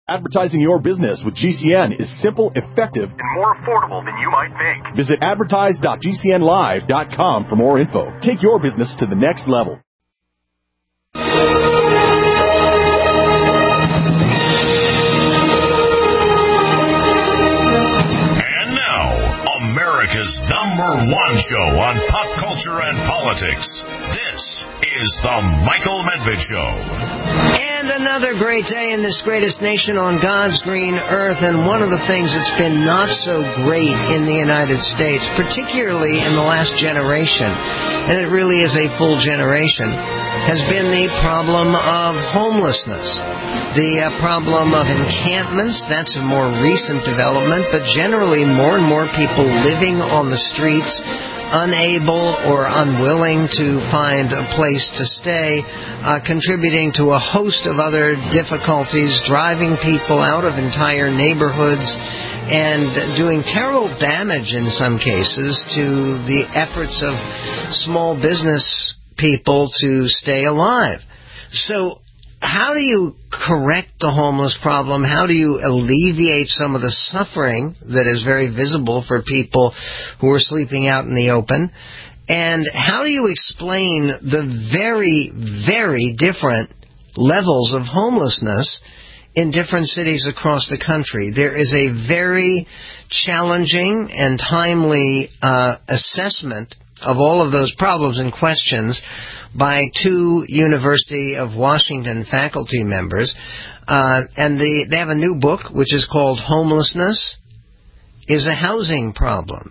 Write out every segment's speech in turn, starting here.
Advertising your business with GCN is simple, effective, and more affordable than you might think. Visit advertise.gcnlive.com for more info. Take your business to the next level. And now, America's #1 show on pop culture and politics. This is The Michael Medved Show. And another great day in this greatest nation on God's green earth. And one of the things that's been not so great in the United States, particularly in the last generation, and it really is a full generation, has been the problem of homelessness. The problem of encampments, that's a more recent development, but generally more and more people living on the streets, unable or unwilling to find a place to stay, contributing to a host of other difficulties, driving people out of entire neighborhoods, and doing terrible damage in some cases to the efforts of small business people to stay alive. So how do you correct the homeless problem? How do you alleviate some of the suffering that is very visible for people who are sleeping out in the open? And how do you explain the very, very different levels of homelessness in different cities across the country? There is a very challenging and timely assessment of all of those problems and questions by two University of Washington faculty members. And they have a new book which is called Homelessness is a Housing Problem.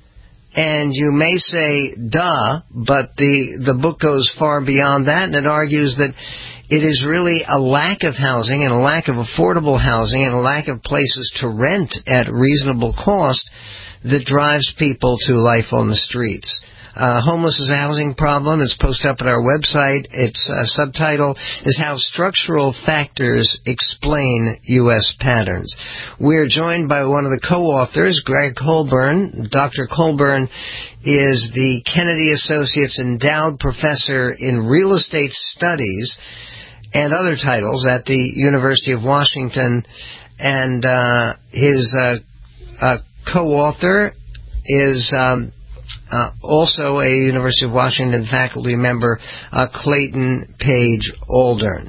And you may say, duh, but the book goes far beyond that, and it argues that it is really a lack of housing and a lack of affordable housing and a lack of places to rent at reasonable cost that drives people to life on the streets. Homeless is a Housing Problem. It's posted up at our website. Its subtitle is How Structural Factors Explain U.S. Patterns. We're joined by one of the co-authors, Greg Colburn. Dr. Colburn is the Kennedy Associates Endowed Professor in Real Estate Studies and other titles at the University of Washington. And his co-author is also a University of Washington faculty member, Clayton Page Aldern.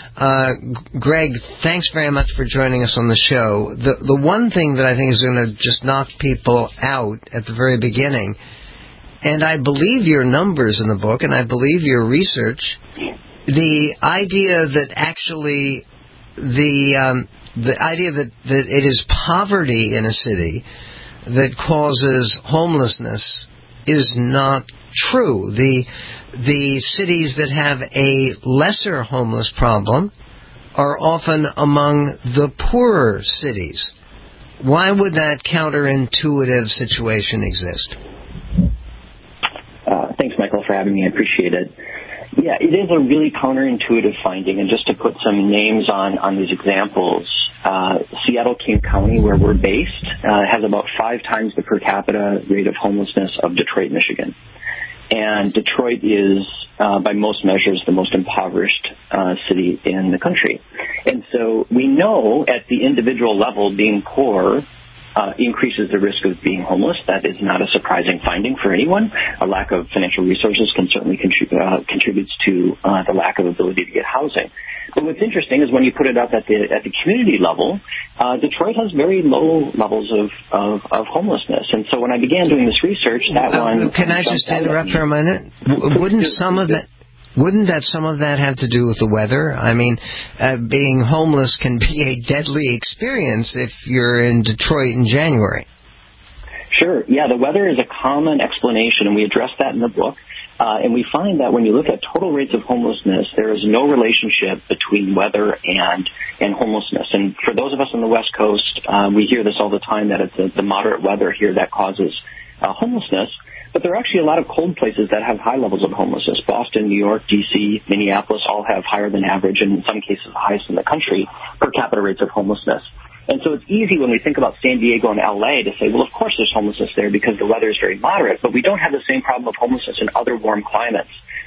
Greg, thanks very much for joining us on the show. The one thing that I think is going to just knock people out at the very beginning, and I believe your numbers in the book, and I believe your research, the idea that actually the idea that it is poverty in a city that causes homelessness is not true. The cities that have a lesser homeless problem are often among the poorer cities. Why would that counterintuitive situation exist? Thanks, Michael, for having me. I appreciate it. Yeah, it is a really counterintuitive finding, and just to put some names on these examples, Seattle-King County, where we're based, has about 5 times the per capita rate of homelessness of Detroit, Michigan. And Detroit is, by most measures, the most impoverished city in the country. And so we know at the individual level, being poor increases the risk of being homeless. That is not a surprising finding for anyone. A lack of financial resources can certainly contributes to the lack of ability to get housing. But what's interesting is when you put it up at the community level, Detroit has very low levels of homelessness. And so when I began doing this research, that one... Can I just interrupt for a minute? Wouldn't some of that have to do with the weather? I mean, being homeless can be a deadly experience if you're in Detroit in January. Sure. Yeah, the weather is a common explanation, and we address that in the book. And we find that when you look at total rates of homelessness, there is no relationship between weather and homelessness. And for those of us on the West Coast, we hear this all the time, that it's the moderate weather here that causes homelessness. But there are actually a lot of cold places that have high levels of homelessness. Boston, New York, D.C., Minneapolis all have higher than average, and in some cases the highest in the country, per capita rates of homelessness. And so it's easy when we think about San Diego and L.A. to say, well, of course there's homelessness there because the weather is very moderate, but we don't have the same problem of homelessness in other warm climates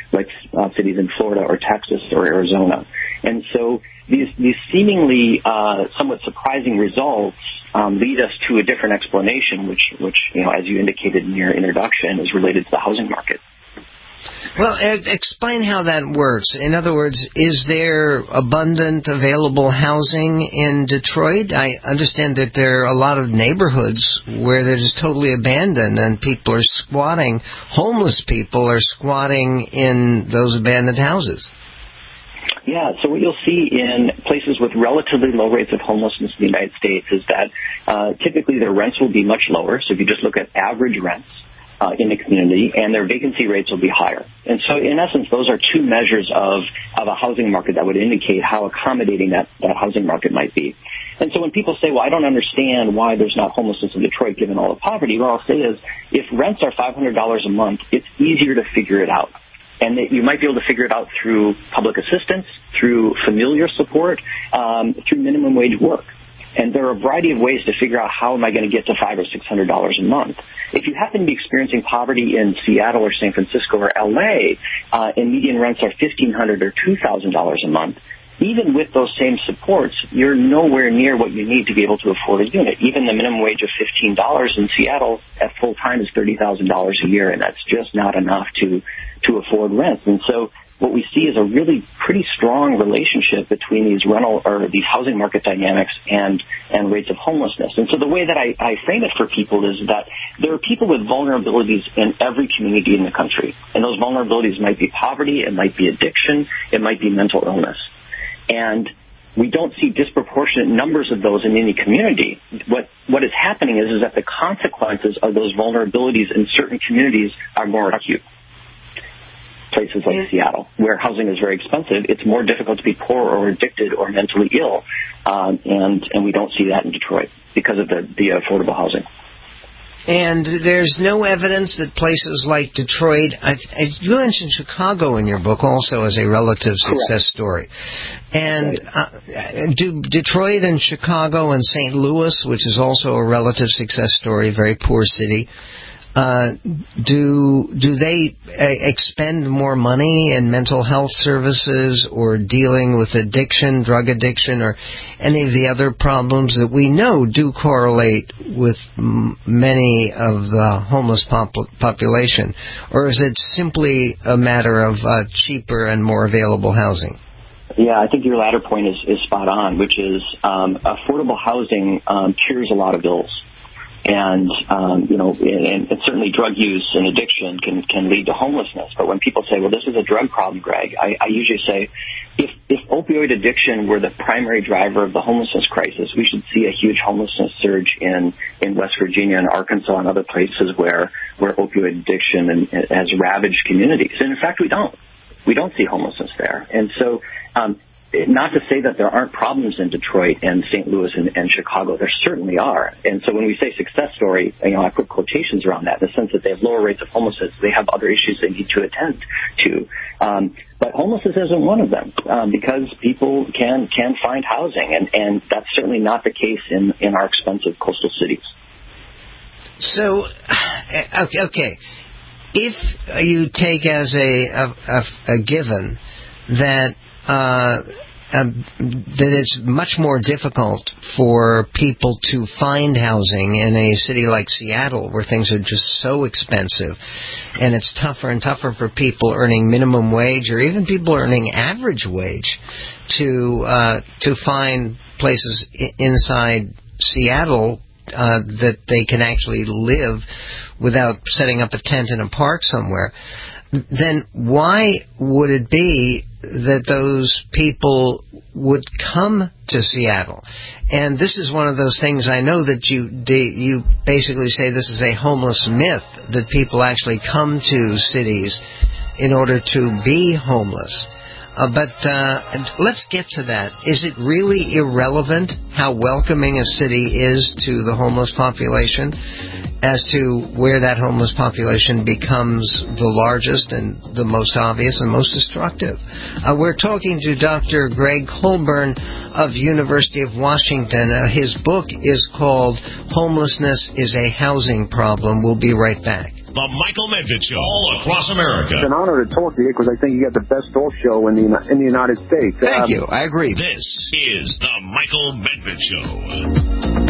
like cities in Florida or Texas or Arizona. And so these seemingly somewhat surprising results lead us to a different explanation, which as you indicated in your introduction, is related to the housing market. Well, explain how that works. In other words, is there abundant available housing in Detroit? I understand that there are a lot of neighborhoods where they're just totally abandoned and people are squatting. Homeless people are squatting in those abandoned houses. Yeah, so what you'll see in places with relatively low rates of homelessness in the United States is that typically their rents will be much lower. So if you just look at average rents in the community, and their vacancy rates will be higher. And so in essence, those are two measures of a housing market that would indicate how accommodating that housing market might be. And so when people say, well, I don't understand why there's not homelessness in Detroit given all the poverty, what I'll say is if rents are $500 a month, it's easier to figure it out. And that you might be able to figure it out through public assistance, through familiar support, through minimum wage work. And there are a variety of ways to figure out how am I going to get to $500 or $600 a month. If you happen to be experiencing poverty in Seattle or San Francisco or LA, and median rents are $1,500 or $2,000 a month, even with those same supports, you're nowhere near what you need to be able to afford a unit. Even the minimum wage of $15 in Seattle at full time is $30,000 a year, and that's just not enough to afford rent. And so what we see is a really pretty strong relationship between these these housing market dynamics and rates of homelessness. And so the way that I frame it for people is that there are people with vulnerabilities in every community in the country. And those vulnerabilities might be poverty, it might be addiction, it might be mental illness. And we don't see disproportionate numbers of those in any community. What is happening is that the consequences of those vulnerabilities in certain communities are more acute. Places like Seattle, where housing is very expensive, it's more difficult to be poor or addicted or mentally ill, and we don't see that in Detroit because of the affordable housing. And there's no evidence that places like Detroit, you mentioned Chicago in your book also as a relative success story. And do Detroit and Chicago and St. Louis, which is also a relative success story, very poor city, do they expend more money in mental health services or dealing with addiction, drug addiction, or any of the other problems that we know do correlate with many of the homeless population? Or is it simply a matter of cheaper and more available housing? Yeah, I think your latter point is spot on, which is affordable housing cures a lot of ills. And, and certainly drug use and addiction can lead to homelessness. But when people say, well, this is a drug problem, Greg, I usually say, if opioid addiction were the primary driver of the homelessness crisis, we should see a huge homelessness surge in West Virginia and Arkansas and other places where opioid addiction has ravaged communities. And in fact, we don't. We don't see homelessness there. And so, not to say that there aren't problems in Detroit and St. Louis and Chicago. There certainly are. And so when we say success story, I put quotations around that in the sense that they have lower rates of homelessness. They have other issues they need to attend to. But homelessness isn't one of them because people can find housing. And that's certainly not the case in our expensive coastal cities. So, okay. If you take as a given that it's much more difficult for people to find housing in a city like Seattle where things are just so expensive, and it's tougher and tougher for people earning minimum wage or even people earning average wage to find places inside Seattle that they can actually live without setting up a tent in a park somewhere, then why would it be that those people would come to Seattle? And this is one of those things I know that you basically say this is a homeless myth, that people actually come to cities in order to be homeless. But let's get to that. Is it really irrelevant how welcoming a city is to the homeless population? as to where that homeless population becomes the largest and the most obvious and most destructive. We're talking to Dr. Greg Colburn of University of Washington. His book is called Homelessness is a Housing Problem. We'll be right back. The Michael Medved Show, all across America. It's an honor to talk to you because I think you got the best talk show in the United States. Thank you. I agree. This is the Michael Medved Show.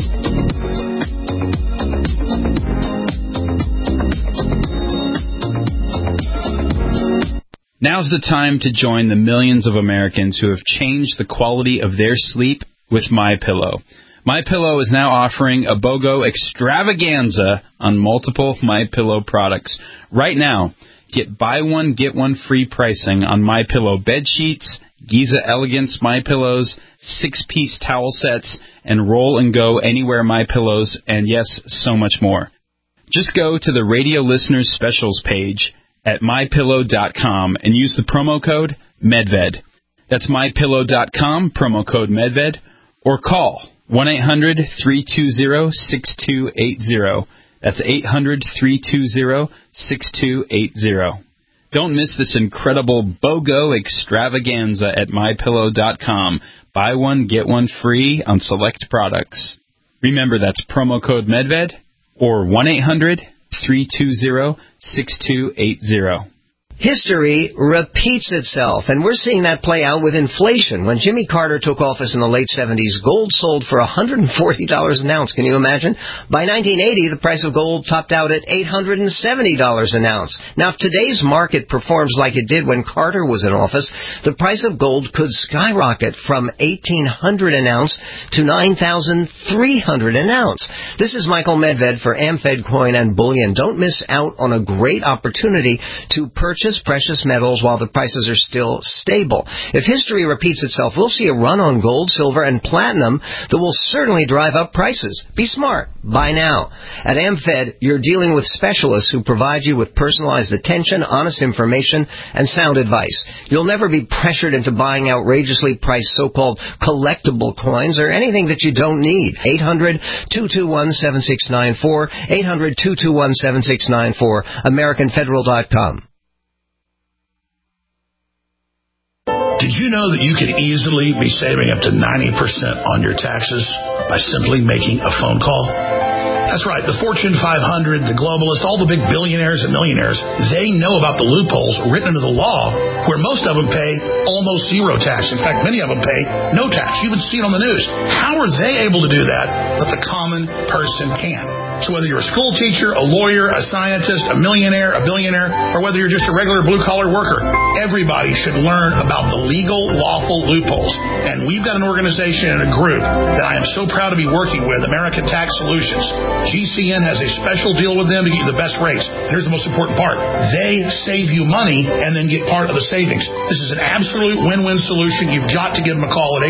Now's the time to join the millions of Americans who have changed the quality of their sleep with MyPillow. MyPillow is now offering a BOGO extravaganza on multiple MyPillow products. Right now, get buy one, get one free pricing on MyPillow bed sheets, Giza Elegance MyPillows, 6-piece towel sets, and Roll and Go Anywhere MyPillows, and yes, so much more. Just go to the Radio Listeners Specials page at MyPillow.com and use the promo code MEDVED. That's MyPillow.com, promo code MEDVED, or call 1-800-320-6280. That's 800-320-6280. Don't miss this incredible BOGO extravaganza at MyPillow.com. Buy one, get one free on select products. Remember, that's promo code MEDVED or 1-800-320-6280. History repeats itself, and we're seeing that play out with inflation. When Jimmy Carter took office in the late 70s, gold sold for $140 an ounce. Can you imagine? By 1980, the price of gold topped out at $870 an ounce. Now, if today's market performs like it did when Carter was in office, the price of gold could skyrocket from $1,800 an ounce to $9,300 an ounce. This is Michael Medved for AmFed Coin and Bullion. Don't miss out on a great opportunity to purchase precious metals while the prices are still stable. If history repeats itself, we'll see a run on gold, silver, and platinum that will certainly drive up prices. Be smart. Buy now. At AmFed, you're dealing with specialists who provide you with personalized attention, honest information, and sound advice. You'll never be pressured into buying outrageously priced so-called collectible coins or anything that you don't need. 800-221-7694, 800-221-7694, AmericanFederal.com. Did you know that you could easily be saving up to 90% on your taxes by simply making a phone call? That's right. The Fortune 500, the globalists, all the big billionaires and millionaires, they know about the loopholes written into the law where most of them pay almost zero tax. In fact, many of them pay no tax. You even see it on the news. How are they able to do that, but the common person can't? So whether you're a school teacher, a lawyer, a scientist, a millionaire, a billionaire, or whether you're just a regular blue-collar worker, everybody should learn about the legal, lawful loopholes. And we've got an organization and a group that I am so proud to be working with, American Tax Solutions. GCN has a special deal with them to get you the best rates. And here's the most important part. They save you money and then get part of the savings. This is an absolute win-win solution. You've got to give them a call at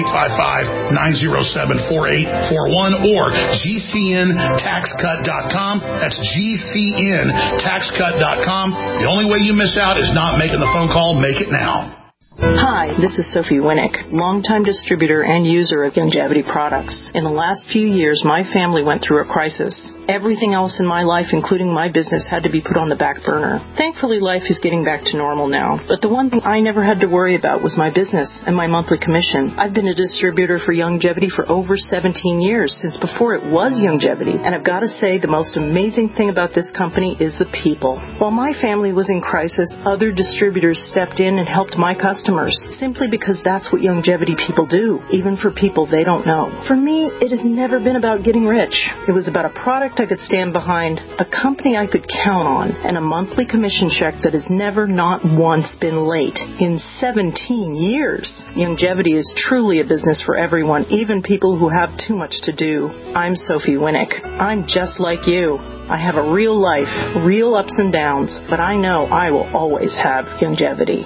855-907-4841 or GCNTaxCut.com. That's GCNTaxCut.com. The only way you miss out is not making the phone call. Make it now. Hi, this is Sophie Winnick, longtime distributor and user of Youngevity products. In the last few years, my family went through a crisis. Everything else in my life, including my business, had to be put on the back burner. Thankfully, life is getting back to normal now. But the one thing I never had to worry about was my business and my monthly commission. I've been a distributor for Youngevity for over 17 years, since before it was Youngevity. And I've got to say, the most amazing thing about this company is the people. While my family was in crisis, other distributors stepped in and helped my customers, simply because that's what Youngevity people do, even for people they don't know. For me, it has never been about getting rich. It was about a product I could stand behind, a company I could count on, and a monthly commission check that has never, not once, been late in 17 years. Youngevity is truly a business for everyone, even people who have too much to do. I'm Sophie Winnick. I'm just like you. I have a real life, real ups and downs, but I know I will always have Youngevity.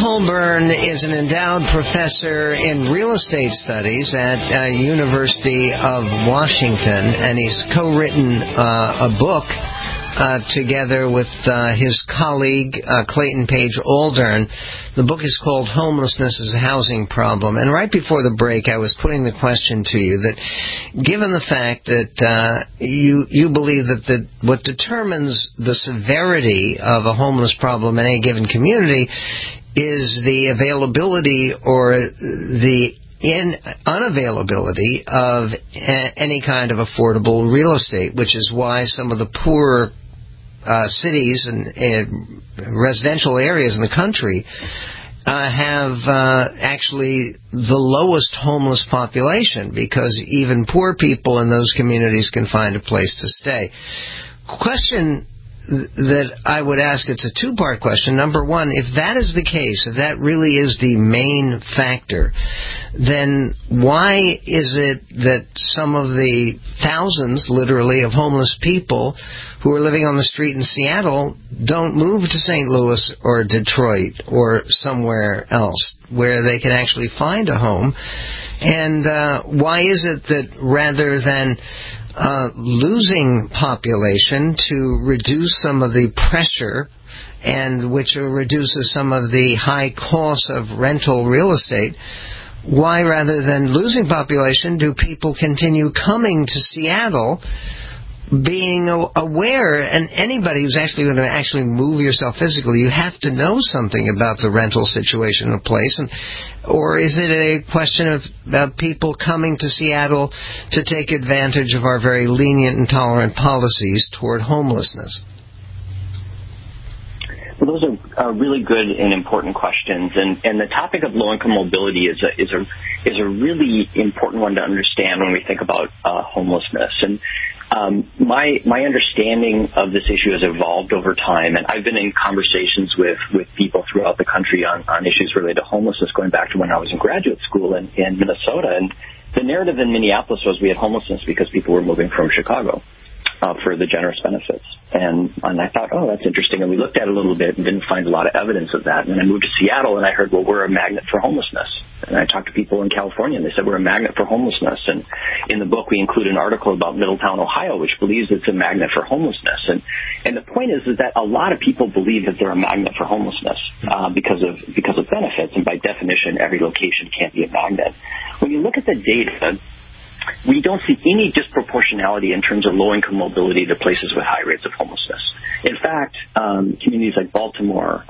Colburn is an endowed professor in real estate studies at University of Washington, and he's co-written a book together with his colleague Clayton Page Aldern. The book is called Homelessness as a Housing Problem. And right before the break, I was putting the question to you that, given the fact that you believe that what determines the severity of a homeless problem in any given community is the availability or the unavailability of any kind of affordable real estate, which is why some of the poorer cities and residential areas in the country have actually the lowest homeless population, because even poor people in those communities can find a place to stay. Question that I would ask, it's a two-part question. Number one, if that is the case, if that really is the main factor, then why is it that some of the thousands, literally, of homeless people who are living on the street in Seattle don't move to St. Louis or Detroit or somewhere else where they can actually find a home? And why is it that rather than losing population to reduce some of the pressure, and which reduces some of the high costs of rental real estate, why rather than losing population do people continue coming to Seattle, being aware? And anybody who's actually going to actually move yourself physically, you have to know something about the rental situation in a place. Or is it a question of people coming to Seattle to take advantage of our very lenient and tolerant policies toward homelessness? Well, those are really good and important questions, and the topic of low-income mobility is a really important one to understand when we think about homelessness. And my understanding of this issue has evolved over time, and I've been in conversations with people throughout the country on issues related to homelessness going back to when I was in graduate school in Minnesota. And the narrative in Minneapolis was we had homelessness because people were moving from Chicago for the generous benefits. And I thought, oh, that's interesting. And we looked at it a little bit and didn't find a lot of evidence of that. And then I moved to Seattle and I heard, well, we're a magnet for homelessness. And I talked to people in California and they said we're a magnet for homelessness. And in the book, we include an article about Middletown, Ohio, which believes it's a magnet for homelessness. And the point is that a lot of people believe that they're a magnet for homelessness because of benefits. And by definition, every location can't be a magnet. When you look at the data, we don't see any disproportionality in terms of low-income mobility to places with high rates of homelessness. In fact, communities like Baltimore,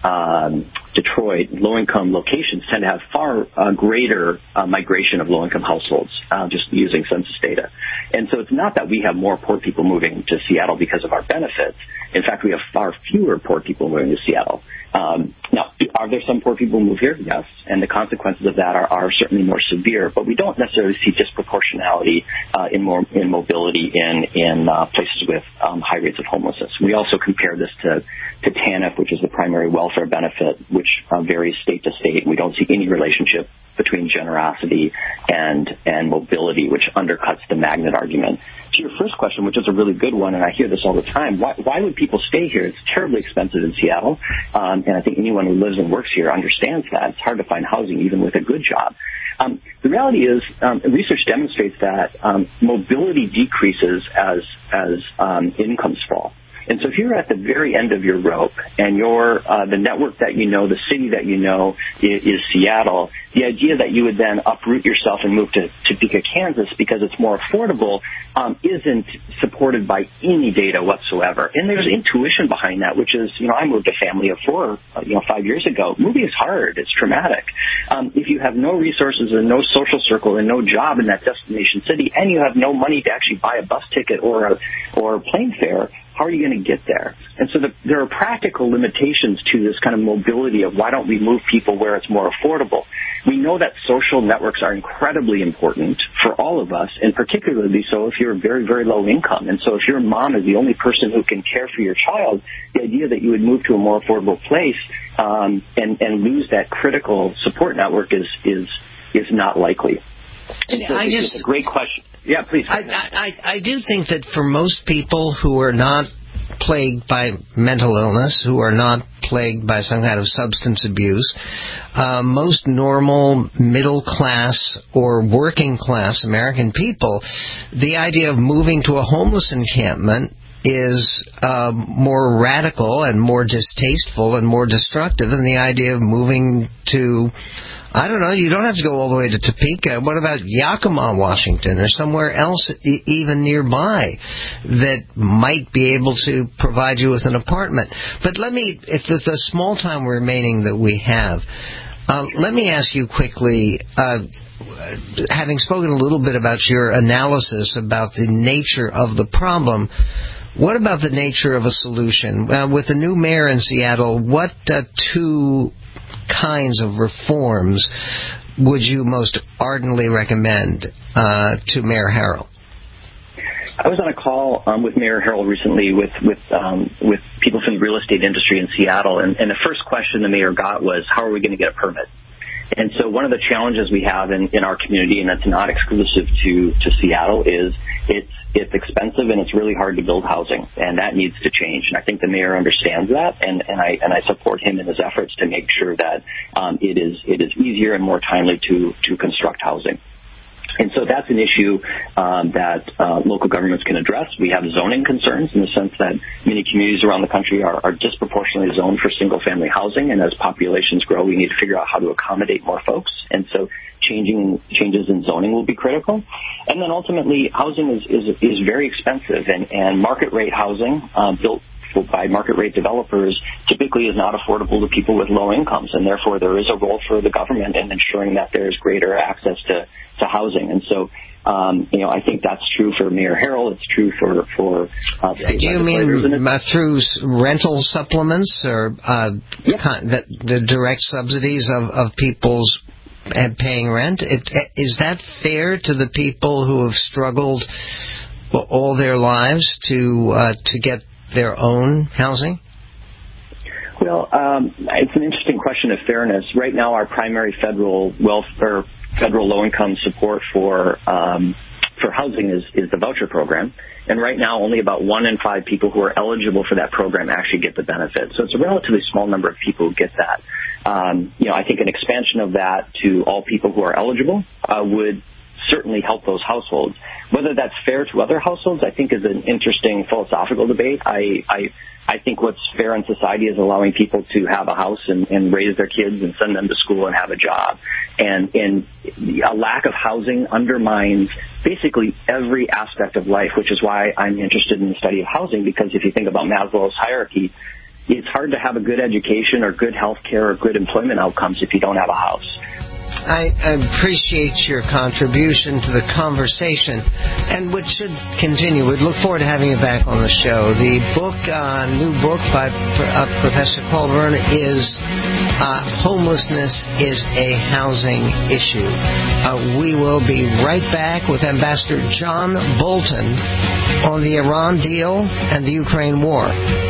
Detroit, low-income locations tend to have far greater migration of low-income households, just using census data. And so it's not that we have more poor people moving to Seattle because of our benefits. In fact, we have far fewer poor people moving to Seattle. Now, are there some poor people who move here? Yes. And the consequences of that are certainly more severe, but we don't necessarily see disproportionality in mobility in places with high rates of homelessness. We also compare this to TANF, which is the primary welfare benefit, which varies state to state. We don't see any relationship between generosity and mobility, which undercuts the magnet argument. To your first question, which is a really good one, and I hear this all the time, why would people stay here? It's terribly expensive in Seattle, and I think anyone who lives and works here understands that. It's hard to find housing even with a good job. The reality is, research demonstrates that mobility decreases as incomes fall. And so if you're at the very end of your rope and the network that you know, the city that you know is Seattle, the idea that you would then uproot yourself and move to Topeka, Kansas because it's more affordable isn't supported by any data whatsoever. And there's intuition behind that, which is, I moved a family of 4, 5 years ago. Moving is hard. It's traumatic. If you have no resources and no social circle and no job in that destination city, and you have no money to actually buy a bus ticket or a plane fare, how are you going to get there? And so there are practical limitations to this kind of mobility of why don't we move people where it's more affordable. We know that social networks are incredibly important for all of us, and particularly so if you're very, very low income. And so if your mom is the only person who can care for your child, the idea that you would move to a more affordable place and lose that critical support network is not likely. So it's a great question. Yeah, please. I do think that for most people who are not plagued by mental illness, who are not plagued by some kind of substance abuse. Most normal middle-class or working-class American people, the idea of moving to a homeless encampment is more radical and more distasteful and more destructive than the idea of moving to, I don't know, you don't have to go all the way to Topeka. What about Yakima, Washington, or somewhere else even nearby that might be able to provide you with an apartment? But let me, if the small time remaining that we have, let me ask you quickly, having spoken a little bit about your analysis about the nature of the problem, what about the nature of a solution? With the new mayor in Seattle, what two kinds of reforms would you most ardently recommend to Mayor Harrell? I was on a call with Mayor Harrell recently with people from the real estate industry in Seattle, and the first question the mayor got was, how are we going to get a permit? And so one of the challenges we have in our community, and that's not exclusive to Seattle, is it's expensive and it's really hard to build housing, and that needs to change. And I think the mayor understands that, and I support him in his efforts to make sure that it is easier and more timely to construct housing. And so that's an issue that local governments can address. We have zoning concerns in the sense that many communities around the country are disproportionately zoned for single-family housing, and as populations grow, we need to figure out how to accommodate more folks. And so changes in zoning will be critical. And then ultimately, housing is very expensive, and market-rate housing built by market-rate developers typically is not affordable to people with low incomes, and therefore there is a role for the government in ensuring that there is greater access to housing. And so, I think that's true for Mayor Harrell. It's true for do you mean through rental supplements or the direct subsidies of people's paying rent? Is that fair to the people who have struggled all their lives to get their own housing? Well, it's an interesting question of fairness. Right now, our primary federal low-income support for housing is the voucher program, and right now only about 1 in 5 people who are eligible for that program actually get the benefit. So it's a relatively small number of people who get that. I think an expansion of that to all people who are eligible would certainly help those households. Whether that's fair to other households, I think, is an interesting philosophical debate. I think what's fair in society is allowing people to have a house and raise their kids and send them to school and have a job. And a lack of housing undermines basically every aspect of life, which is why I'm interested in the study of housing, because if you think about Maslow's hierarchy, it's hard to have a good education or good health care or good employment outcomes if you don't have a house. I appreciate your contribution to the conversation, and which should continue. We'd look forward to having you back on the show. The book, new book by Professor Paul Byrne is Homelessness is a Housing Issue. We will be right back with Ambassador John Bolton on the Iran deal and the Ukraine war.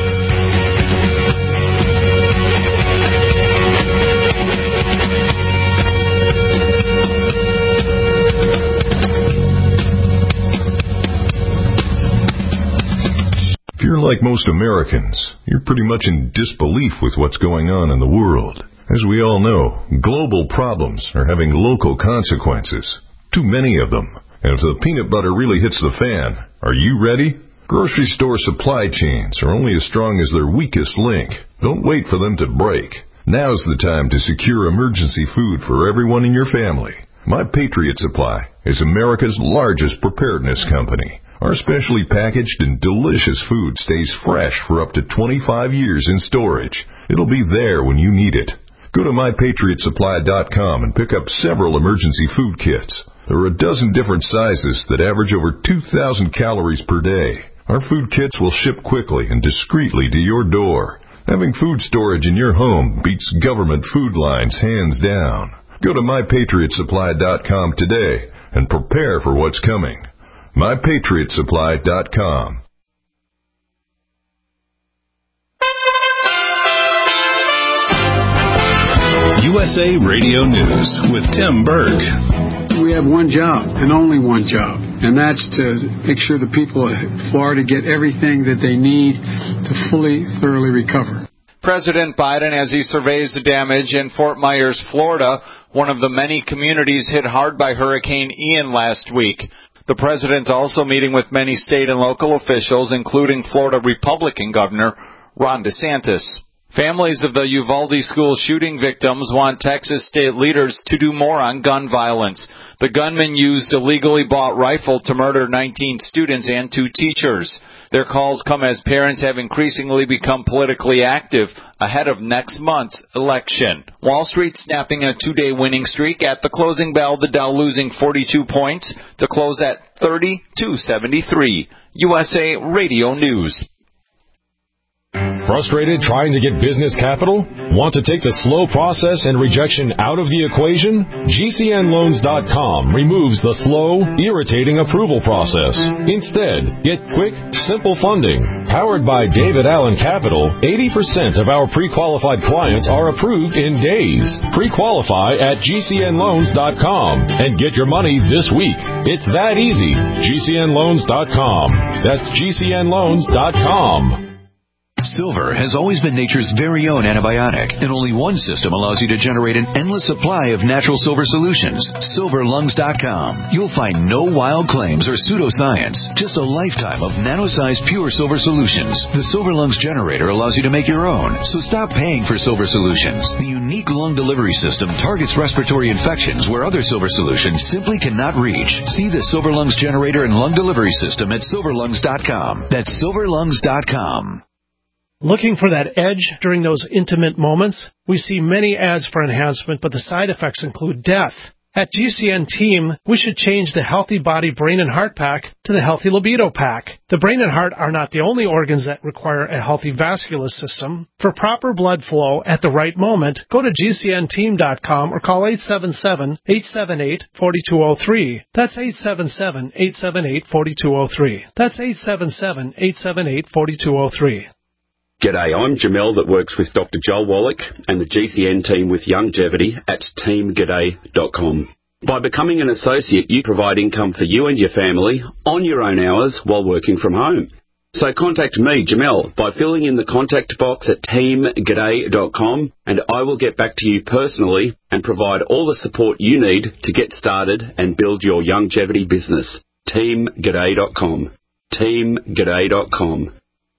If you're like most Americans, you're pretty much in disbelief with what's going on in the world. As we all know, global problems are having local consequences. Too many of them. And if the peanut butter really hits the fan, are you ready? Grocery store supply chains are only as strong as their weakest link. Don't wait for them to break. Now's the time to secure emergency food for everyone in your family. My Patriot Supply is America's largest preparedness company. Our specially packaged and delicious food stays fresh for up to 25 years in storage. It'll be there when you need it. Go to MyPatriotSupply.com and pick up several emergency food kits. There are a dozen different sizes that average over 2,000 calories per day. Our food kits will ship quickly and discreetly to your door. Having food storage in your home beats government food lines hands down. Go to MyPatriotSupply.com today and prepare for what's coming. MyPatriotSupply.com. USA Radio News with Tim Berg. We have one job and only one job. and that's to make sure the people of Florida get everything that they need to fully, thoroughly recover. President Biden, as he surveys the damage in Fort Myers, Florida, one of the many communities hit hard by Hurricane Ian last week. The president also meeting with many state and local officials, including Florida Republican Governor Ron DeSantis. Families of the Uvalde school shooting victims want Texas state leaders to do more on gun violence. The gunman used a legally bought rifle to murder 19 students and 2 teachers. Their calls come as parents have increasingly become politically active ahead of next month's election. Wall Street snapping a 2-day winning streak. At the closing bell, the Dow losing 42 points to close at 30,273. USA Radio News. Frustrated trying to get business capital? Want to take the slow process and rejection out of the equation? GCNLoans.com removes the slow, irritating approval process. Instead, get quick, simple funding. Powered by David Allen Capital, 80% of our pre-qualified clients are approved in days. Pre-qualify at GCNLoans.com and get your money this week. It's that easy. GCNLoans.com. That's GCNLoans.com. Silver has always been nature's very own antibiotic, and only one system allows you to generate an endless supply of natural silver solutions. SilverLungs.com. You'll find no wild claims or pseudoscience, just a lifetime of nano-sized pure silver solutions. The Silver Lungs generator allows you to make your own, so stop paying for silver solutions. The unique lung delivery system targets respiratory infections where other silver solutions simply cannot reach. See the Silver Lungs generator and lung delivery system at SilverLungs.com. That's SilverLungs.com. Looking for that edge during those intimate moments? We see many ads for enhancement, but the side effects include death. At GCN Team, we should change the Healthy Body Brain and Heart Pack to the Healthy Libido Pack. The brain and heart are not the only organs that require a healthy vascular system. For proper blood flow at the right moment, go to GCNteam.com or call 877-878-4203. That's 877-878-4203. That's 877-878-4203. G'day, I'm Jamel that works with Dr. Joel Wallach and the GCN team with Youngevity at teamg'day.com. By becoming an associate, you provide income for you and your family on your own hours while working from home. So contact me, Jamel, by filling in the contact box at teamg'day.com, and I will get back to you personally and provide all the support you need to get started and build your Youngevity business. teamg'day.com. teamg'day.com.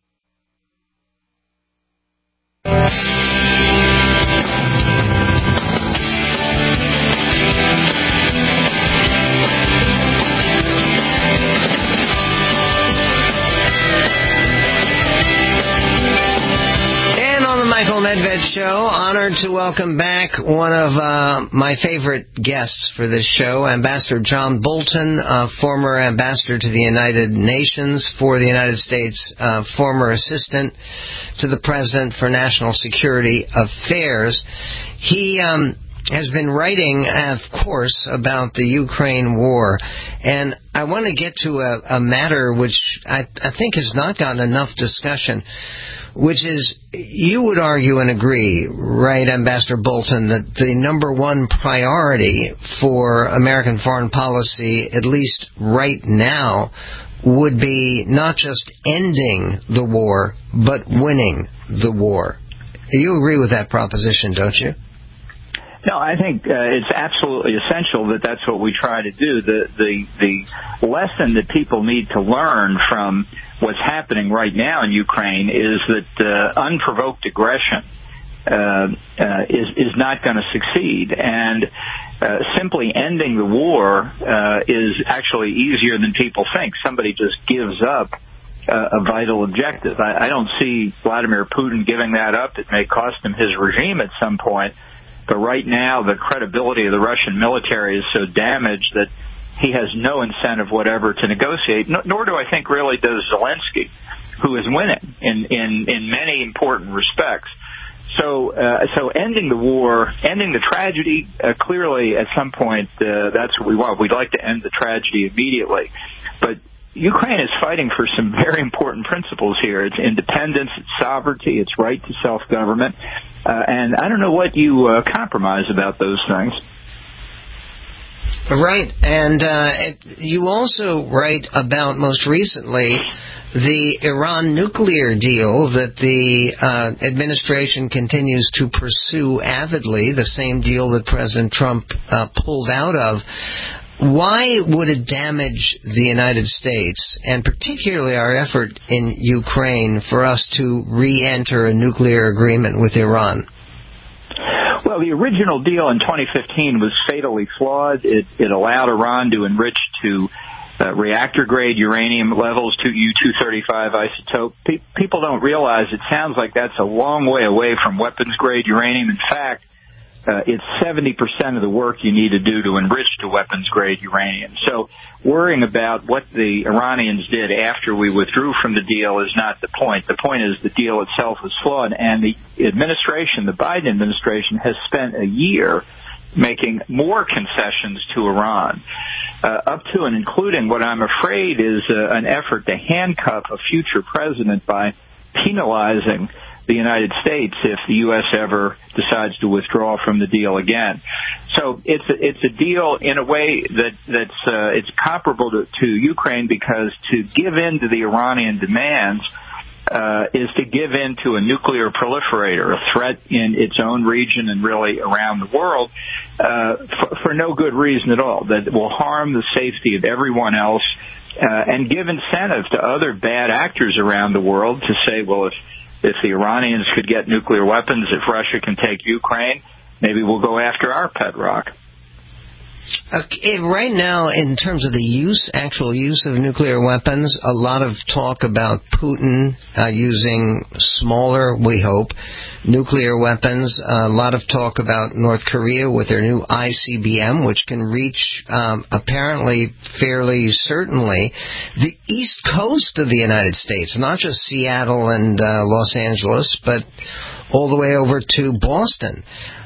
Michael Nedved Show. Honored to welcome back one of my favorite guests for this show, Ambassador John Bolton, former ambassador to the United Nations for the United States, former assistant to the President for National Security Affairs. He has been writing, of course, about the Ukraine war. And I want to get to a matter which I think has not gotten enough discussion, which is, you would argue and agree, right, Ambassador Bolton, that the number one priority for American foreign policy, at least right now, would be not just ending the war, but winning the war. You agree with that proposition, don't you? No, I think it's absolutely essential that that's what we try to do. The lesson that people need to learn from what's happening right now in Ukraine is that unprovoked aggression is not going to succeed, and simply ending the war is actually easier than people think. Somebody just gives up a vital objective. I don't see Vladimir Putin giving that up. It may cost him his regime at some point. But right now, the credibility of the Russian military is so damaged that he has no incentive whatever to negotiate, nor do I think really does Zelensky, who is winning in many important respects. So ending the war, ending the tragedy, clearly at some point that's what we want. We'd like to end the tragedy immediately. But Ukraine is fighting for some very important principles here. It's independence, it's sovereignty, it's right to self-government. And I don't know what you compromise about those things. Right, and you also write about, most recently, the Iran nuclear deal that the administration continues to pursue avidly, the same deal that President Trump pulled out of. Why would it damage the United States, and particularly our effort in Ukraine, for us to re-enter a nuclear agreement with Iran? Well, the original deal in 2015 was fatally flawed. It allowed Iran to enrich to reactor-grade uranium levels to U-235 isotope. People don't realize it sounds like that's a long way away from weapons-grade uranium. In fact, it's 70% of the work you need to do to enrich to weapons-grade uranium. So worrying about what the Iranians did after we withdrew from the deal is not the point. The point is the deal itself is flawed, and the administration, the Biden administration, has spent a year making more concessions to Iran, up to and including what I'm afraid is an effort to handcuff a future president by penalizing the United States if the U.S. ever decides to withdraw from the deal again. So it's a deal in a way that's it's comparable to Ukraine, because to give in to the Iranian demands is to give in to a nuclear proliferator, a threat in its own region and really around the world, for no good reason at all, that will harm the safety of everyone else, and give incentive to other bad actors around the world to say, well, if the Iranians could get nuclear weapons, if Russia can take Ukraine, maybe we'll go after our pet rock. Right now, in terms of the actual use of nuclear weapons, a lot of talk about Putin using smaller, we hope, nuclear weapons. A lot of talk about North Korea with their new ICBM, which can reach, apparently, fairly certainly, the east coast of the United States, not just Seattle and Los Angeles, but all the way over to Boston.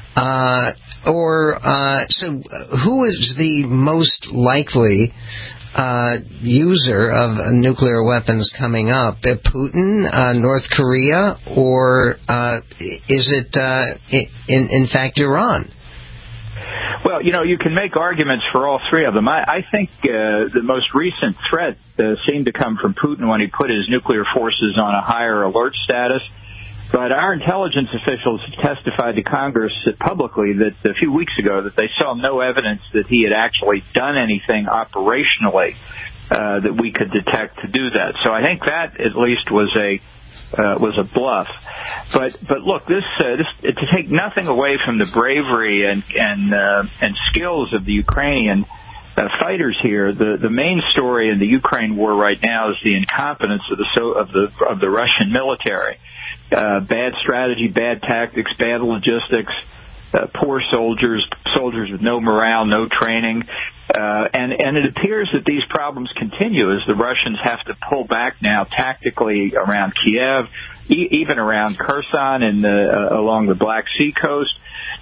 So who is the most likely user of nuclear weapons coming up? Putin, North Korea, or is it, in fact, Iran? Well, you can make arguments for all three of them. I think the most recent threat seemed to come from Putin when he put his nuclear forces on a higher alert status. But our intelligence officials testified to Congress publicly that a few weeks ago that they saw no evidence that he had actually done anything operationally that we could detect to do that. So I think that at least was a bluff. But look, this to take nothing away from the bravery and skills of the Ukrainian fighters here. The main story in the Ukraine war right now is the incompetence of the Russian military. Bad strategy, bad tactics, bad logistics, poor soldiers with no morale, no training, and it appears that these problems continue as the Russians have to pull back now tactically around Kiev, even around Kherson and along the Black Sea coast.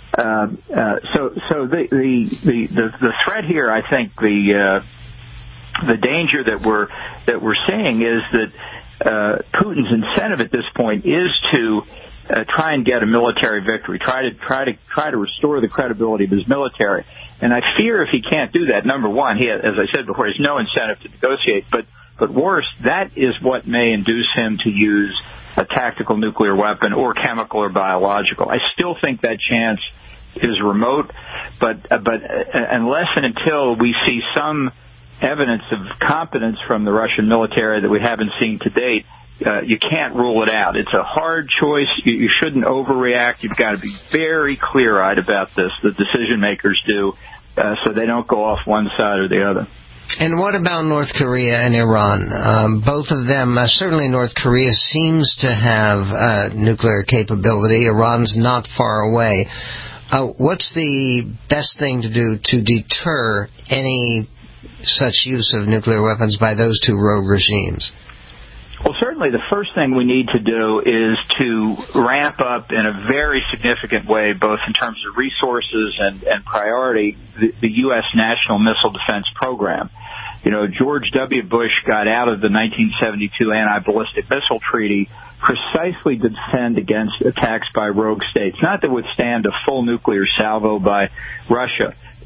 So the threat here, I think, the danger that we're seeing is that Putin's incentive at this point is to try and get a military victory, try to restore the credibility of his military. And I fear if he can't do that, number one, he, as I said before, has no incentive to negotiate. But worse, that is what may induce him to use a tactical nuclear weapon or chemical or biological. I still think that chance is remote, but unless and until we see some evidence of competence from the Russian military that we haven't seen to date, you can't rule it out. It's a hard choice. You shouldn't overreact. You've got to be very clear-eyed about this, the decision makers do, so they don't go off one side or the other. And what about North Korea and Iran? Both of them, certainly North Korea seems to have nuclear capability. Iran's not far away. What's the best thing to do to deter any such use of nuclear weapons by those two rogue regimes? Well, certainly the first thing we need to do is to ramp up in a very significant way, both in terms of resources and priority, the U.S. National Missile Defense Program. George W. Bush got out of the 1972 Anti-Ballistic Missile Treaty precisely to defend against attacks by rogue states, not to withstand a full nuclear salvo by Russia.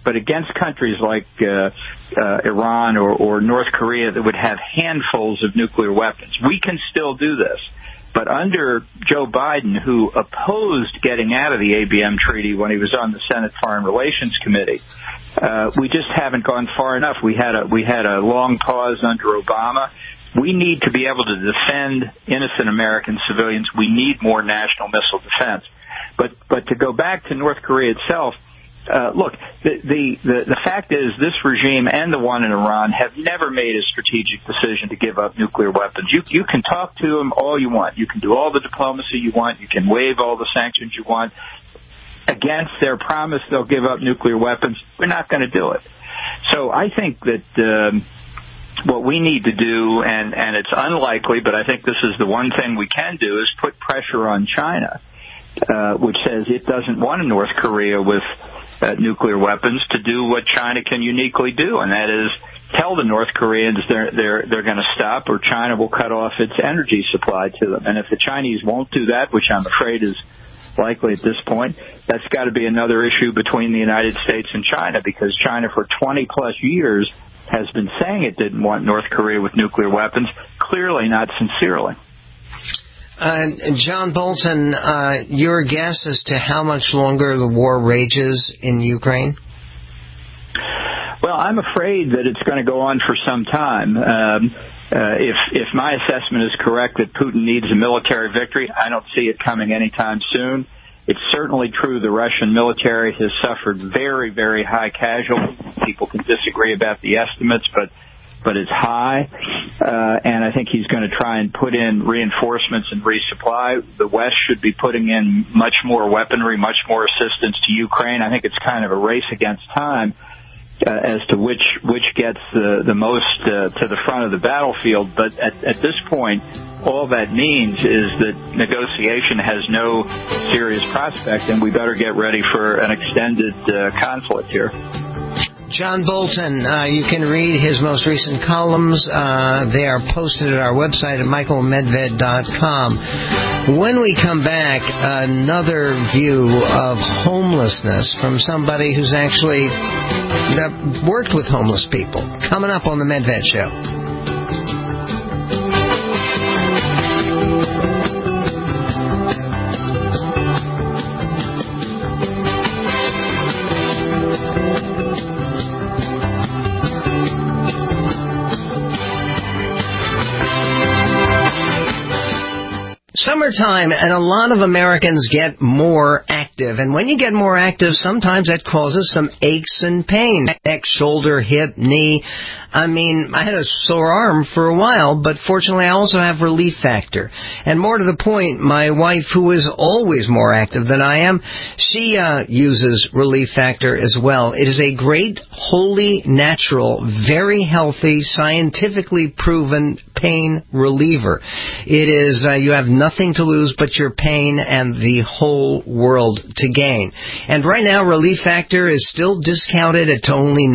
but against countries like Iran or North Korea that would have handfuls of nuclear weapons. We can still do this. But under Joe Biden, who opposed getting out of the ABM treaty when he was on the Senate Foreign Relations Committee, we just haven't gone far enough. We had a long pause under Obama. We need to be able to defend innocent American civilians. We need more national missile defense. But to go back to North Korea itself, look, the fact is this regime and the one in Iran have never made a strategic decision to give up nuclear weapons. You can talk to them all you want. You can do all the diplomacy you want. You can waive all the sanctions you want. Against their promise they'll give up nuclear weapons, we're not going to do it. So I think that what we need to do, and it's unlikely, but I think this is the one thing we can do, is put pressure on China, which says it doesn't want a North Korea with nuclear weapons, to do what China can uniquely do, and that is tell the North Koreans they're going to stop, or China will cut off its energy supply to them. And if the Chinese won't do that, which I'm afraid is likely at this point, that's got to be another issue between the United States and China, because China for 20-plus years has been saying it didn't want North Korea with nuclear weapons, clearly not sincerely. John Bolton, your guess as to how much longer the war rages in Ukraine? Well, I'm afraid that it's going to go on for some time. If my assessment is correct that Putin needs a military victory, I don't see it coming anytime soon. It's certainly true the Russian military has suffered very, very high casualties. People can disagree about the estimates, but it's high. And I think he's going to try and put in reinforcements and resupply. The West should be putting in much more weaponry, much more assistance to Ukraine. I think it's kind of a race against time as to which gets the most to the front of the battlefield. But at this point, all that means is that negotiation has no serious prospect, and we better get ready for an extended conflict here. John Bolton, you can read his most recent columns. They are posted at our website at michaelmedved.com. When we come back, another view of homelessness from somebody who's actually worked with homeless people. Coming up on the Medved Show. Summertime, and a lot of Americans get more active. And when you get more active, sometimes that causes some aches and pain. Neck, shoulder, hip, knee. I mean, I had a sore arm for a while, but fortunately I also have Relief Factor. And more to the point, my wife, who is always more active than I am, she uses Relief Factor as well. It is a great, wholly natural, very healthy, scientifically proven pain reliever. It is, you have nothing to lose but your pain and the whole world to gain. And right now, Relief Factor is still discounted at only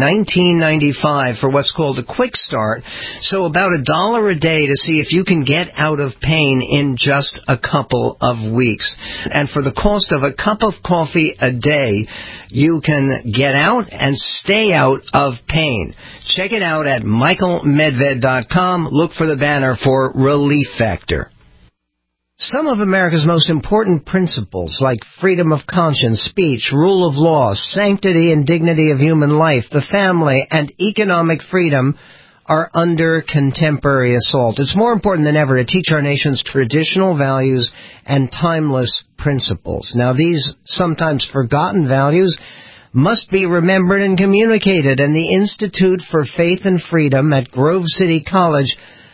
$19.95 for what's called a quick start, so about $1 a day to see if you can get out of pain in just a couple of weeks. And for the cost of a cup of coffee a day, you can get out and stay out of pain. Check it out at michaelmedved.com. Look for the banner for Relief Factor. Some of America's most important principles, like freedom of conscience, speech, rule of law, sanctity and dignity of human life, the family, and economic freedom, are under contemporary assault. It's more important than ever to teach our nation's traditional values and timeless principles. Now, these sometimes forgotten values must be remembered and communicated, and the Institute for Faith and Freedom at Grove City College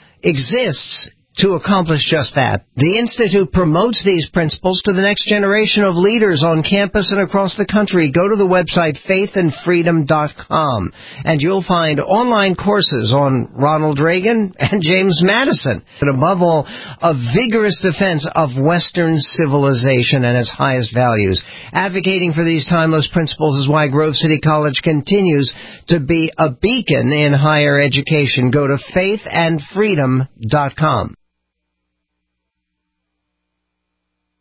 exists to accomplish just that. The Institute promotes these principles to the next generation of leaders on campus and across the country. Go to the website faithandfreedom.com, and you'll find online courses on Ronald Reagan and James Madison. And above all, a vigorous defense of Western civilization and its highest values. Advocating for these timeless principles is why Grove City College continues to be a beacon in higher education. Go to faithandfreedom.com.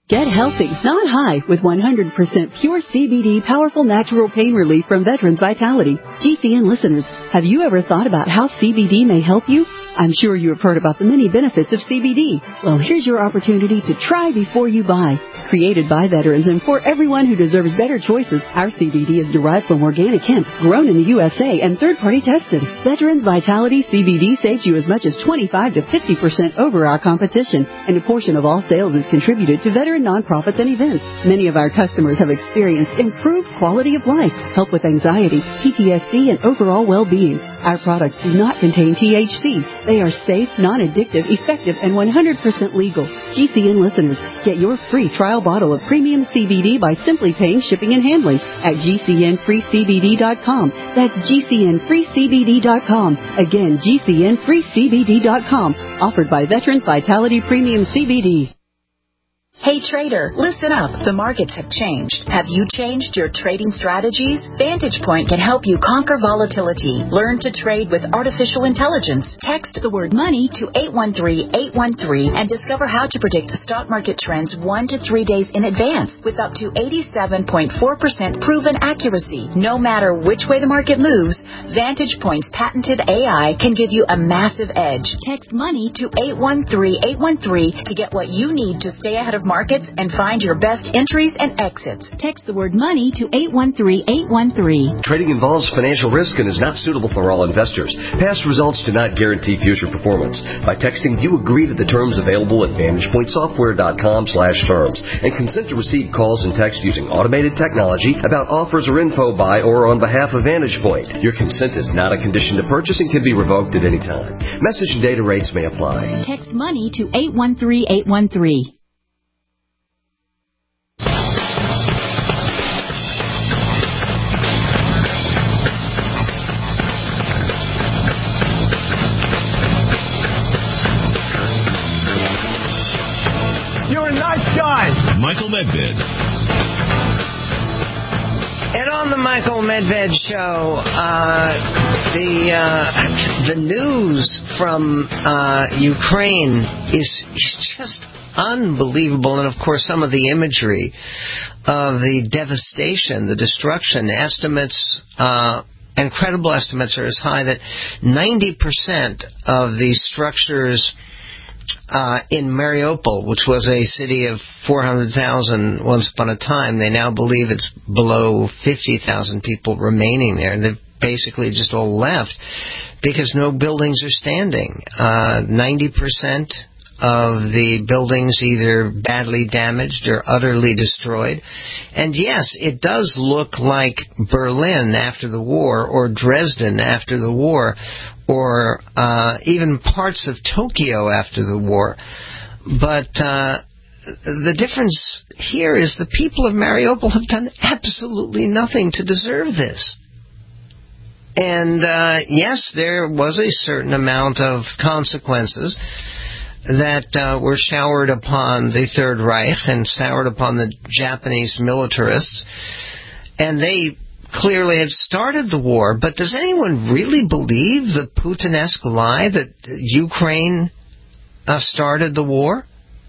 Get healthy, not high, with 100% pure CBD powerful natural pain relief from Veterans Vitality. GCN listeners, have you ever thought about how CBD may help you? I'm sure you have heard about the many benefits of CBD. Well, here's your opportunity to try before you buy. Created by veterans and for everyone who deserves better choices, our CBD is derived from organic hemp, grown in the USA, and third-party tested. Veterans Vitality CBD saves you as much as 25 to 50% over our competition, and a portion of all sales is contributed to veteran nonprofits and events. Many of our customers have experienced improved quality of life, help with anxiety, PTSD, and overall well-being. Our products do not contain THC. They are safe, non-addictive, effective, and 100% legal. GCN listeners, get your free trial bottle of premium CBD by simply paying shipping and handling at GCNFreeCBD.com. That's GCNFreeCBD.com. Again, GCNFreeCBD.com. Offered by Veterans Vitality Premium CBD. Hey trader, listen up. The markets have changed. Have you changed your trading strategies? Vantage Point can help you conquer volatility. Learn to trade with artificial intelligence. Text the word money to 813-813 and discover how to predict stock market trends 1 to 3 days in advance with up to 87.4% proven accuracy. No matter which way the market moves, Vantage Point's patented AI can give you a massive edge. Text money to 813-813 to get what you need to stay ahead of markets and find your best entries and exits. Text the word money to 813-813. Trading involves financial risk and is not suitable for all investors. Past results do not guarantee future performance. By texting, you agree to the terms available at VantagePointSoftware.com/terms and consent to receive calls and texts using automated technology about offers or info by or on behalf of Vantage Point. Your consent is not a condition to purchase and can be revoked at any time. Message and data rates may apply. Text money to 813-813. Michael Medved. And on the Michael Medved Show, the news from Ukraine is just unbelievable. And, of course, some of the imagery of the devastation, the destruction, estimates, incredible estimates are as high that 90% of the structures in Mariupol, which was a city of 400,000 once upon a time, they now believe it's below 50,000 people remaining there. They've basically just all left because no buildings are standing. 90% of the buildings either badly damaged or utterly destroyed. And yes, it does look like Berlin after the war, or Dresden after the war, or even parts of Tokyo after the war. But the difference here is the people of Mariupol have done absolutely nothing to deserve this. And yes, there was a certain amount of consequences that were showered upon the Third Reich and showered upon the Japanese militarists. And they clearly had started the war. But does anyone really believe the Putin-esque lie that Ukraine started the war?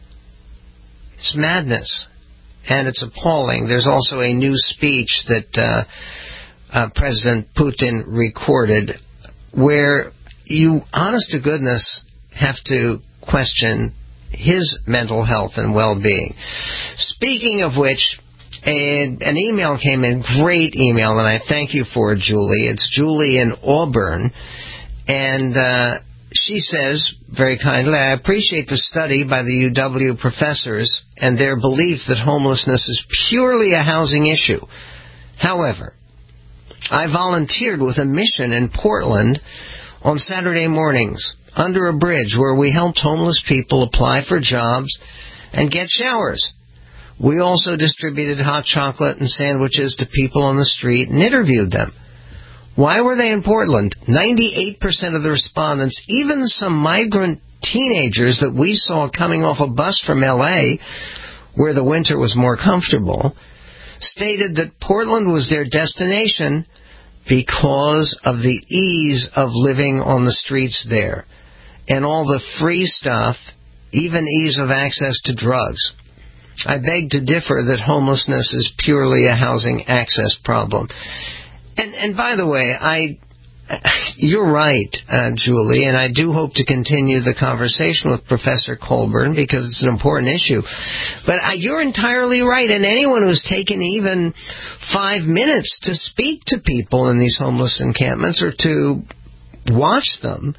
It's madness. And it's appalling. There's also a new speech that President Putin recorded where you, honest to goodness, have to question his mental health and well-being. Speaking of which, an email came in, great email, and I thank you for it, Julie. It's Julie in Auburn, and she says, very kindly, I appreciate the study by the UW professors and their belief that homelessness is purely a housing issue. However, I volunteered with a mission in Portland on Saturday mornings under a bridge where we helped homeless people apply for jobs and get showers. We also distributed hot chocolate and sandwiches to people on the street and interviewed them. Why were they in Portland? 98% of the respondents, even some migrant teenagers that we saw coming off a bus from L.A., where the winter was more comfortable, stated that Portland was their destination because of the ease of living on the streets there and all the free stuff, even ease of access to drugs. I beg to differ that homelessness is purely a housing access problem. And by the way, you're right, Julie, and I do hope to continue the conversation with Professor Colburn because it's an important issue. But you're entirely right, and anyone who's taken even 5 minutes to speak to people in these homeless encampments or to watch them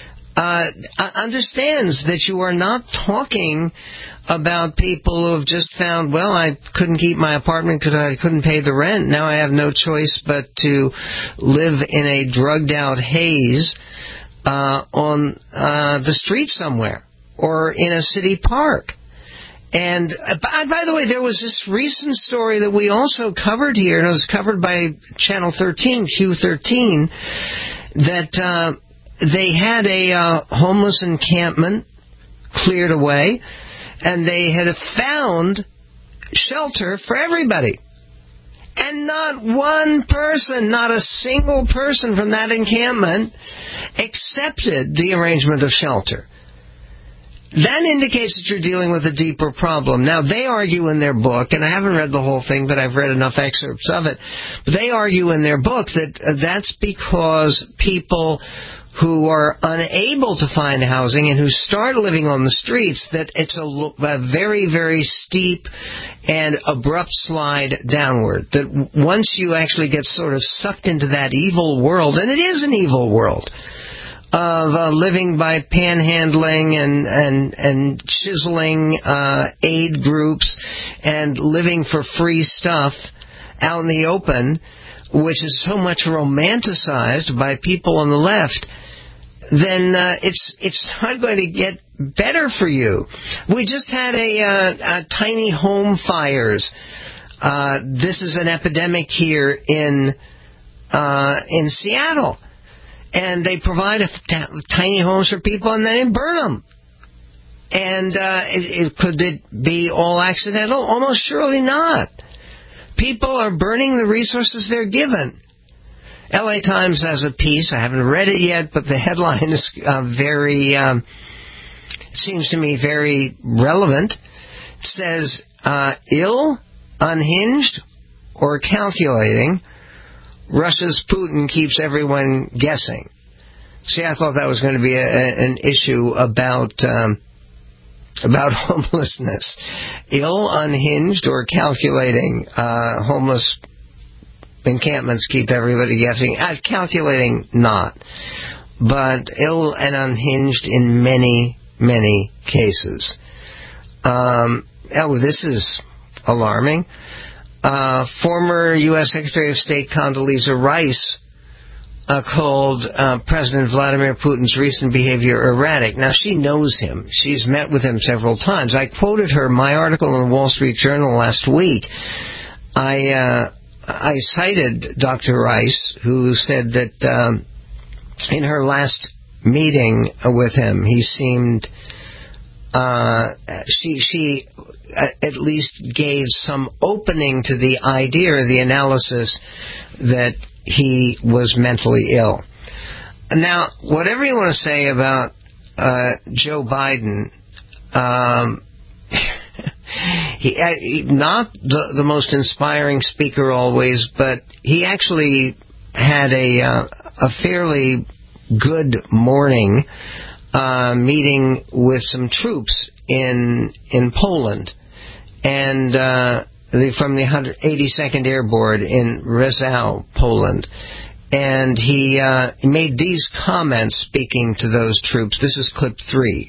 understands that you are not talking about people who have just found, well, I couldn't keep my apartment because I couldn't pay the rent. Now I have no choice but to live in a drugged-out haze on the street somewhere or in a city park. And by the way, there was this recent story that we also covered here, and it was covered by Channel 13, Q13, that they had a homeless encampment cleared away, and they had found shelter for everybody. And not one person, not a single person from that encampment accepted the arrangement of shelter. That indicates that you're dealing with a deeper problem. Now, they argue in their book, and I haven't read the whole thing, but I've read enough excerpts of it, but they argue in their book that that's because people who are unable to find housing and who start living on the streets, that it's a very, very steep and abrupt slide downward. That once you actually get sort of sucked into that evil world, and it is an evil world, of living by panhandling and chiseling aid groups and living for free stuff out in the open, which is so much romanticized by people on the left, then it's not going to get better for you. We just had a tiny home fires. This is an epidemic here in Seattle. And they provide tiny homes for people, and they burn them. And could it be all accidental? Almost surely not. People are burning the resources they're given. LA Times has a piece. I haven't read it yet, but the headline is seems to me very relevant. It says, ill, unhinged, or calculating, Russia's Putin keeps everyone guessing. See, I thought that was going to be an issue about homelessness. Ill, unhinged, or calculating, homeless encampments keep everybody guessing. Calculating, not. But ill and unhinged in many, many cases. This is alarming. Former U.S. Secretary of State Condoleezza Rice called President Vladimir Putin's recent behavior erratic. Now, she knows him. She's met with him several times. I quoted her, my article in the Wall Street Journal last week. I cited Dr. Rice, who said that in her last meeting with him, he seemed... She at least gave some opening to the idea or the analysis that he was mentally ill. Now, whatever you want to say about Joe Biden, he not the most inspiring speaker always, but he actually had a fairly good morning meeting with some troops in Poland, and from the 182nd Airborne in Rzeszów, Poland. And he made these comments speaking to those troops. This is clip 3.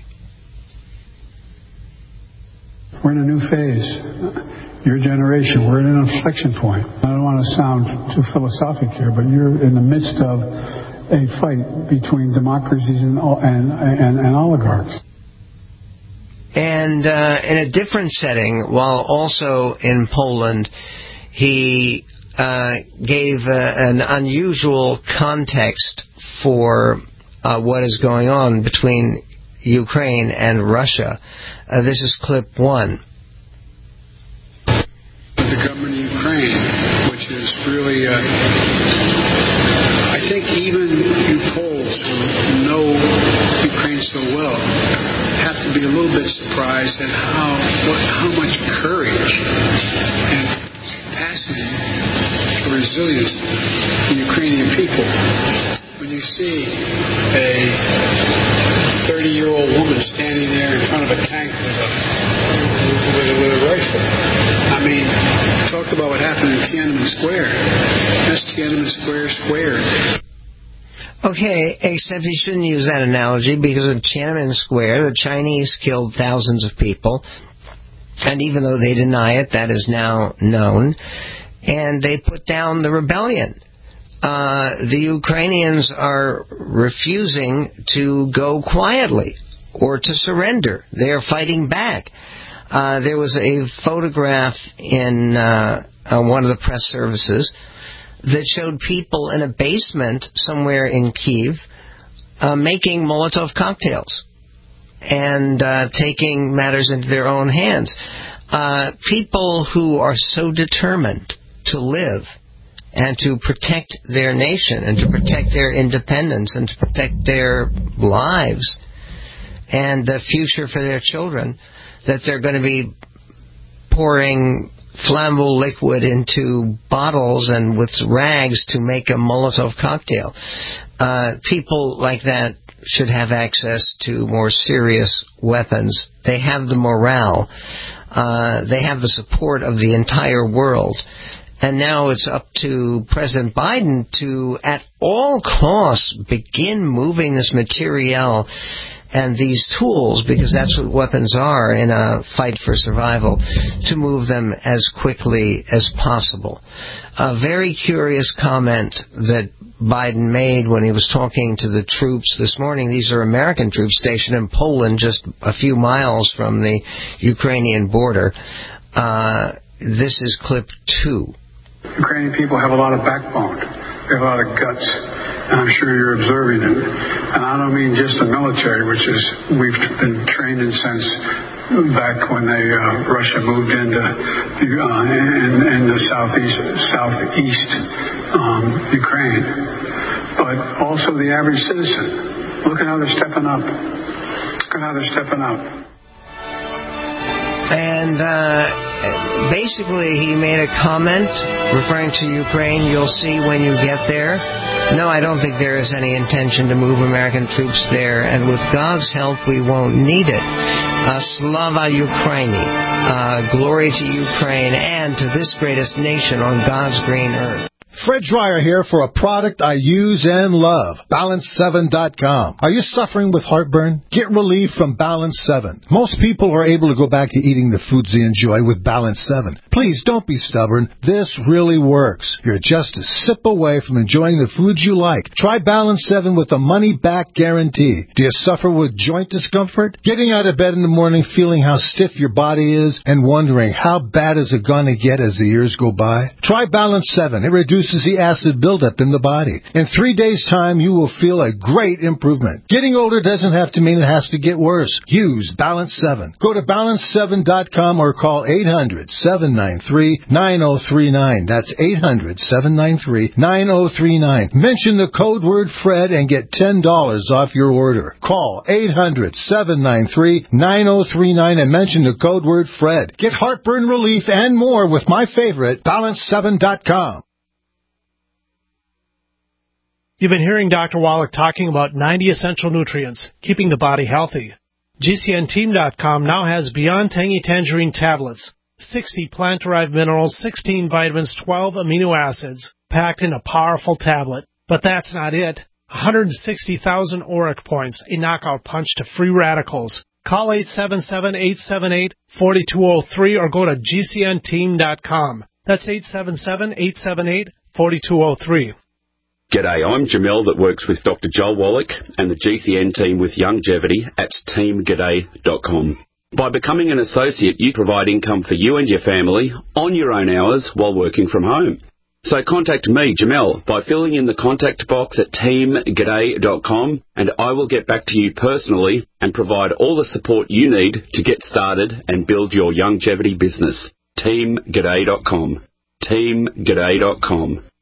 We're in a new phase. Your generation, we're at an inflection point. I don't want to sound too philosophic here, but you're in the midst of a fight between democracies and oligarchs. And in a different setting, while also in Poland, he gave an unusual context for what is going on between Ukraine and Russia. This is clip 1. The government of Ukraine, which is really, I think even you Poles who know Ukraine so well have to be a little bit surprised at how much courage resilience of the Ukrainian people. When you see a 30-year-old woman standing there in front of a tank with a rifle. I mean, talk about what happened in Tiananmen Square. That's Tiananmen Square squared. Okay, except you shouldn't use that analogy because in Tiananmen Square, the Chinese killed thousands of people. And even though they deny it, that is now known. And they put down the rebellion. The Ukrainians are refusing to go quietly or to surrender. They are fighting back. There was a photograph in one of the press services that showed people in a basement somewhere in Kyiv making Molotov cocktails and taking matters into their own hands. People who are so determined to live and to protect their nation and to protect their independence and to protect their lives and the future for their children, that they're going to be pouring flammable liquid into bottles and with rags to make a Molotov cocktail. People like that should have access to more serious weapons. They have the morale. They have the support of the entire world. And now it's up to President Biden to, at all costs, begin moving this materiel and these tools, because that's what weapons are in a fight for survival, to move them as quickly as possible. A very curious comment that Biden made when he was talking to the troops this morning. These are American troops stationed in Poland, just a few miles from the Ukrainian border. This is clip 2. Ukrainian people have a lot of backbone. They have a lot of guts. And I'm sure you're observing it. And I don't mean just the military, which is we've been trained in since back when Russia moved into the southeast Ukraine, but also the average citizen. Look at how they're stepping up. Look at how they're stepping up. And basically he made a comment referring to Ukraine. You'll see when you get there. No, I don't think there is any intention to move American troops there, and with God's help we won't need it. Slava Ukraini. Glory to Ukraine and to this greatest nation on God's green earth. Fred Dreyer here for a product I use and love, Balance7.com. Are you suffering with heartburn? Get relief from Balance 7. Most people are able to go back to eating the foods they enjoy with Balance 7. Please don't be stubborn. This really works. You're just a sip away from enjoying the foods you like. Try Balance 7 with a money-back guarantee. Do you suffer with joint discomfort? Getting out of bed in the morning feeling how stiff your body is and wondering how bad is it going to get as the years go by? Try Balance 7. It reduces the acid buildup in the body. In 3 days' time, you will feel a great improvement. Getting older doesn't have to mean it has to get worse. Use Balance 7. Go to Balance7.com or call 800-793-9039. That's 800-793-9039. Mention the code word Fred and get $10 off your order. Call 800-793-9039 and mention the code word Fred. Get heartburn relief and more with my favorite, Balance7.com. You've been hearing Dr. Wallach talking about 90 essential nutrients, keeping the body healthy. GCNteam.com now has Beyond Tangy Tangerine tablets, 60 plant-derived minerals, 16 vitamins, 12 amino acids, packed in a powerful tablet. But that's not it. 160,000 ORAC points, a knockout punch to free radicals. Call 877-878-4203 or go to GCNteam.com. That's 877-878-4203. G'day, I'm Jamel that works with Dr. Joel Wallach and the GCN team with Longevity at teamg'day.com. By becoming an associate, you provide income for you and your family on your own hours while working from home. So contact me, Jamel, by filling in the contact box at teamg'day.com, and I will get back to you personally and provide all the support you need to get started and build your longevity business. teamg'day.com. teamg'day.com.